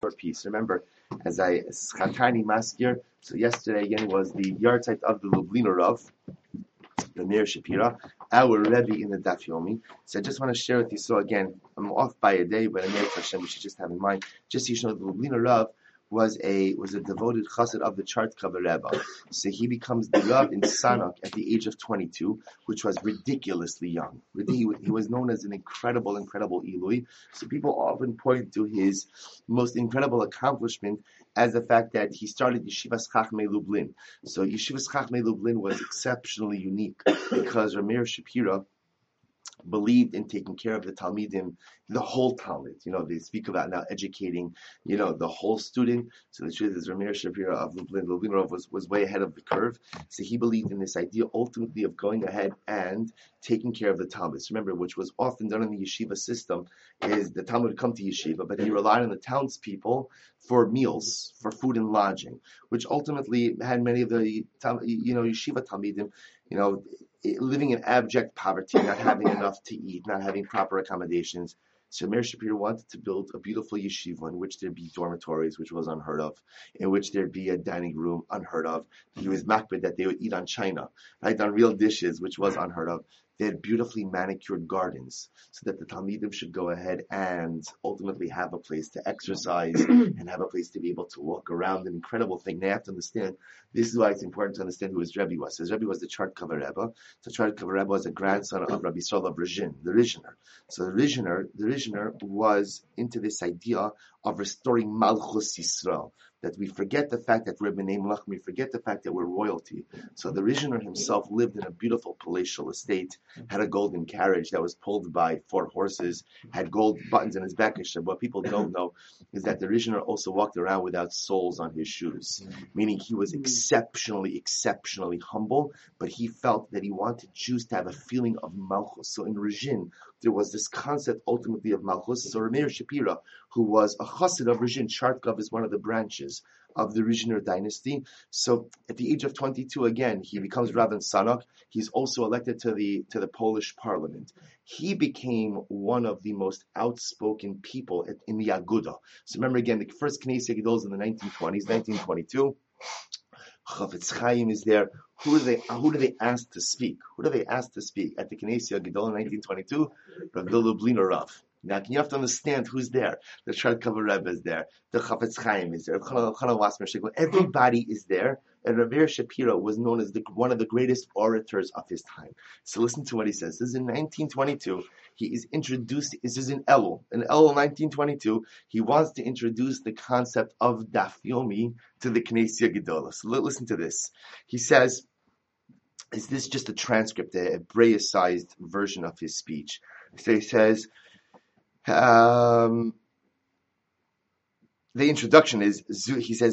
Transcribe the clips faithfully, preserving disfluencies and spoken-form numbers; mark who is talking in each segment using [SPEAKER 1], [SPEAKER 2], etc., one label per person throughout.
[SPEAKER 1] for peace. Remember, as I Chatani Maskir, so yesterday again was the yahrzeit of the Lubliner Rav, the Meir Shapira, our Rebbe in the Daf Yomi. So I just want to share with you. So again, I'm off by a day, but Amir Hashem, we should just have in mind, just so you know, the Lubliner Rav was a was a devoted chassid of the Chartkava Rebbe. So he becomes the Rav in Sanok at the age of twenty-two, which was ridiculously young. He, he was known as an incredible, incredible Eloi. So people often point to his most incredible accomplishment as the fact that he started Yeshivas Chachmei Lublin. So Yeshivas Chachmei Lublin was exceptionally unique because Rameir Shapira believed in taking care of the Talmidim, the whole Talmud. You know, they speak about now educating, you know, the whole student. So the truth is, Rameir Shapira of Lublin, Lublinov was, was way ahead of the curve. So he believed in this idea ultimately of going ahead and taking care of the Talmud. So remember, which was often done in the yeshiva system, is the Talmud would come to yeshiva, but he relied on the townspeople for meals, for food and lodging, which ultimately had many of the, you know, yeshiva Talmidim, you know, living in abject poverty, not having enough to eat, not having proper accommodations. So Meir Shapiro wanted to build a beautiful yeshiva in which there'd be dormitories, which was unheard of, in which there'd be a dining room, unheard of. He was makbid that they would eat on china, right, on real dishes, which was unheard of. They had beautifully manicured gardens so that the Talmidim should go ahead and ultimately have a place to exercise and have a place to be able to walk around. An incredible thing. Now you have to understand, this is why it's important to understand who his Rebbe was. His Rebbe was the Chartkava Rebbe. So Chartkava Rebbe was a grandson of Rabbi Yisrael of Rizhin, the Rizhiner. So the Rizhiner, the Rizhiner was into this idea of restoring Malchus Yisrael, that we forget the fact that we're B'nai Melach, we forget the fact that we're royalty. So the Rizhiner himself lived in a beautiful palatial estate, had a golden carriage that was pulled by four horses, had gold buttons in his back. What people don't know is that the Rizhiner also walked around without soles on his shoes, meaning he was exceptionally, exceptionally humble, but he felt that he wanted Jews to have a feeling of Malchus. So in Rizhin, there was this concept ultimately of Malchus. So Rameir Shapira, who was a chassid of Rizhin, Chartkov is one of the branches of the Rizhiner dynasty. So at the age of twenty-two, again, he becomes Rav in Sanok. He's also elected to the to the Polish parliament. He became one of the most outspoken people at, in the Aguda. So remember again, the first Knesset Gedolos in the nineteen twenties, nineteen twenty-two. Chafetz Chaim is there. Who do they? Who do they ask to speak? Who do they ask to speak at the Knesset Gedolos in nineteen twenty-two? Rav Lubliner Rav. Now, you have to understand who's there. The Chartkava Rebbe is there. The Chafetz Chaim is there. Everybody is there. And Rameir Shapiro was known as the, one of the greatest orators of his time. So listen to what he says. This is in nineteen twenty-two. He is introduced, this is in Elul. In Elul nineteen twenty-two, he wants to introduce the concept of Daf Yomi to the Knesset Gedolos. So listen to this. He says, is this just a transcript, a Hebraicized version of his speech? So he says, Um, the introduction is, he says,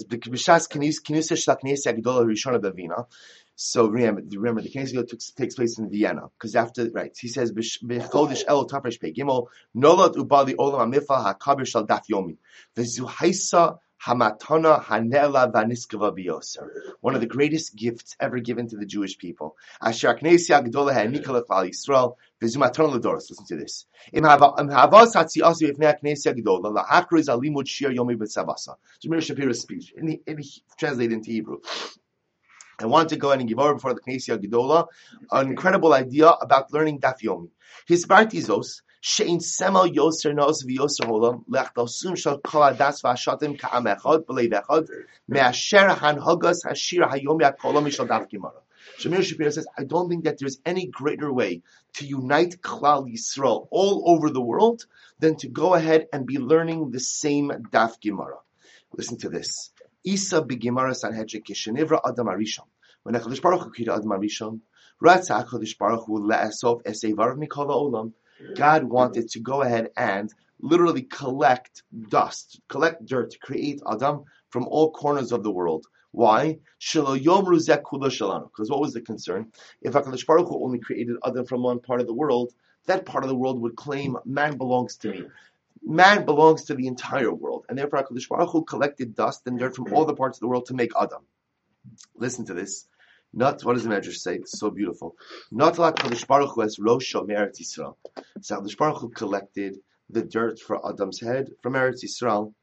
[SPEAKER 1] so remember, remember the Knesset takes, takes place in Vienna, because after, right, he says, B'chodesh Elul Tafresh Pei Gimel, Nolad Ubali Olam HaMifah HaKabir Shal Daf Yomi, V'zuhaisa Hamatana Hanela Vaniskava Biyoser. One of the greatest gifts ever given to the Jewish people. Asher Knesset Gedolah Ha'nikala Klal Yisrael V'zumatana L'Doros. Listen to this. Im Havas Hatziasi V'fnei Knesset Gedolah La'achriz Alimud Shir Yomi B'Tzavasa. Rameir Shapiro's speech, and he, and he translated into Hebrew. I want to go ahead and give over before the Knesset Gedolah an incredible idea about learning Daf Yomi. His Bartizos. Shein semel yoser nos v'yoser holam lechdosum shal kol hadas v'ashatim ka'am echad b'leiv echad me'asher hanhagos hashir hayomi ha'kolam mishal daf gemara. Rameir Shapiro says, I don't think that there's any greater way to unite Klal Yisrael all over the world than to go ahead and be learning the same daf gemara. Listen to this. Isa b'gemara Sanhedrin kishenivra Adam Arishon. When HaKadosh Baruch Hu created Adam Arishon, Ratzah HaKadosh Baruch Hu le'asov eseivar mikol ha'olam. God wanted to go ahead and literally collect dust, collect dirt to create Adam from all corners of the world. Why? Because what was the concern? If HaKadosh Baruch Hu only created Adam from one part of the world, that part of the world would claim, man belongs to me. Man belongs to the entire world. And therefore HaKadosh Baruch Hu collected dust and dirt from all the parts of the world to make Adam. Listen to this. Not, what does the Medrash say? It's so beautiful. Not like HaKadosh Baruch Hu as Rosh Eretz Yisrael. So HaKadosh Baruch Hu collected the dirt for Adam's head from Eretz Yisrael,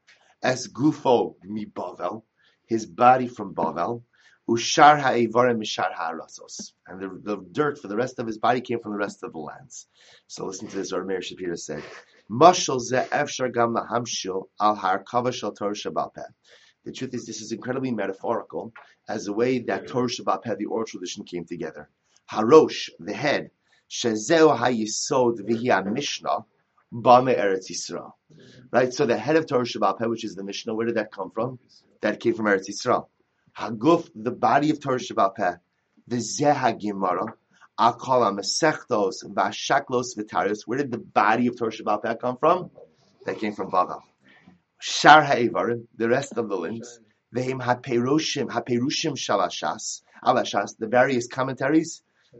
[SPEAKER 1] Es gufo mi Bavel, his body from Bavel, ushar ha'evarim mishar ha'arasos, and the, the dirt for the rest of his body came from the rest of the lands. So listen to this. Our Meir Shapiro said, "Mashal ze efshar gam lahamshil al harkava shel Torah Sheba'al Peh." The truth is, this is incredibly metaphorical as a way that Torah Sheba'al Peh, the oral tradition, came together. Harosh, the head, shezeu ha'yisod v'hi ha'mishnah, b'me Eretz Yisrael. Right? So the head of Torah Sheba'al Peh, which is the Mishnah, where did that come from? That came from Eretz Yisrael. Haguf, the body of Torah Sheba'al Peh, the Zeh HaGemara, Akala Masechtos, Vashaklos Vitarios. Where did the body of Torah Sheba'al Peh come from? That came from Bavel. Shar Ha'evarim, the rest of the limbs, Vehim HaPerushim, HaPerushim Shalashas, Alashas, the various commentaries,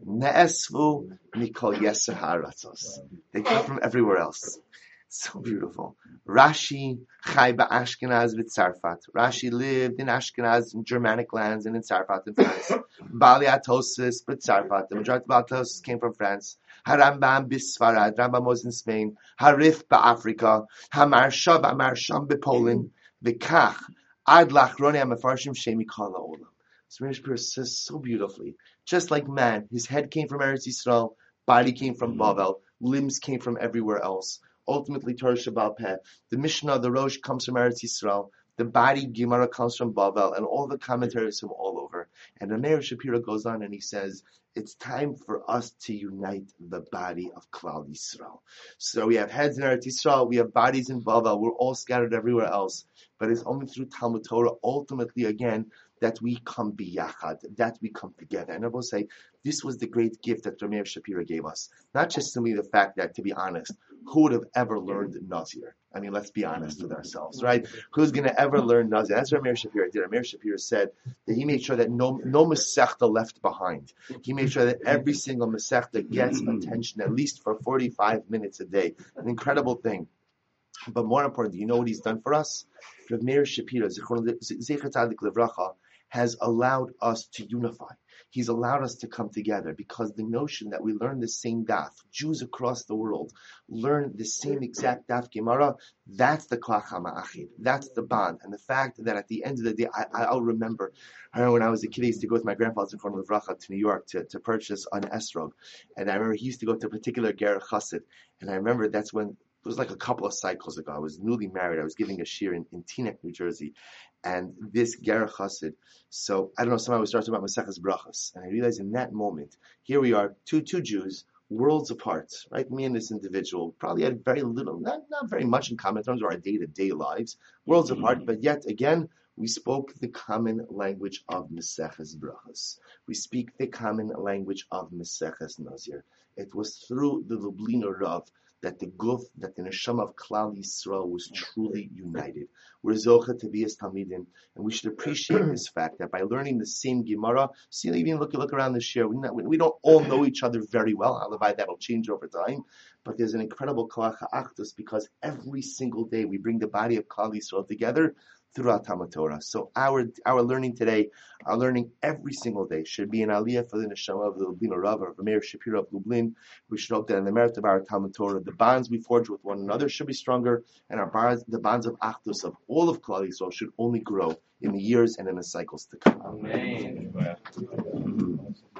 [SPEAKER 1] Ne'esvu Mikol Yeser Ha'aratzos. They come from everywhere else. So beautiful. Rashi Chai Ba'Ashkenaz v'Tzarfat. Rashi lived in Ashkenaz, in Germanic lands, and in Tzarfat in France. Bali Atosis b'Tzarfat. The majority of Atosis came from France. Harambam b'Sfarad. Rambam was in Spain. Harif ba'Africa. Hamarsha ba'Marsham b'Poland. V'Kach Ad Lachroni HaMefarshim Shemi Kala Olam. So Meir Shapiro says so beautifully. Just like man, his head came from Eretz Yisrael, body came from Bavel, limbs came from everywhere else. Ultimately, Torah Sheba'al Peh. The Mishnah, the Rosh, comes from Eretz Yisrael. The body, Gemara, comes from Bavel, and all the commentaries from all over. And the Meir Shapiro goes on and he says, it's time for us to unite the body of Klal Yisrael. So we have heads in Eretz Yisrael, we have bodies in Bavel, we're all scattered everywhere else. But it's only through Talmud Torah, ultimately again, that we come biyachad, that we come together. And I will say, this was the great gift that Meir Shapiro gave us. Not just simply the fact that, to be honest, who would have ever learned Nazir? I mean, let's be honest with ourselves, right? Who's going to ever learn Nazir? That's what Meir Shapiro did. Meir Shapiro said that he made sure that no no Masechta left behind. He made sure that every single Masechta gets attention, at least for forty-five minutes a day. An incredible thing. But more important, do you know what he's done for us? Rav Meir Shapiro, Zecher Tzadik Livracha, has allowed us to unify. He's allowed us to come together because the notion that we learn the same daf, Jews across the world learn the same exact daf Gemara, that's the Klach HaMa'achid. That's the bond. And the fact that at the end of the day, I, I'll remember, I remember when I was a kid, I used to go with my grandfather in front of Livracha to New York to, to purchase an esrog. And I remember he used to go to a particular Ger Chassid. And I remember that's when, it was like a couple of cycles ago. I was newly married. I was giving a shir in, in Teaneck, New Jersey. And this Ger Chassid. So, I don't know, somehow we started about Maseches Brachos. And I realized in that moment, here we are, two two Jews, worlds apart, right? Me and this individual probably had very little, not, not very much in common in terms of our day-to-day lives, worlds apart, but yet again, we spoke the common language of Maseches Brachos. We speak the common language of Maseches Nazir. It was through the Lubliner Rav that the guf, that the neshama of Klal Yisrael was truly united. We're zocha to be as talmidim, and we should appreciate this fact that by learning the same Gemara, see, even look look around this year, we, not, we don't all know each other very well. Otherwise, that'll change over time. But there's an incredible kolach ha'achdus because every single day we bring the body of Klal Yisrael together throughout Talmud Torah. So our our learning today, our learning every single day should be an aliyah for the neshama of the Lublin Rav, or Meir Shapiro of Lublin. We should hope that in the merit of our Talmud Torah, the bonds we forge with one another should be stronger, and our bonds, the bonds of achdus of all of Klal Yisrael should only grow in the years and in the cycles to come.
[SPEAKER 2] Amen.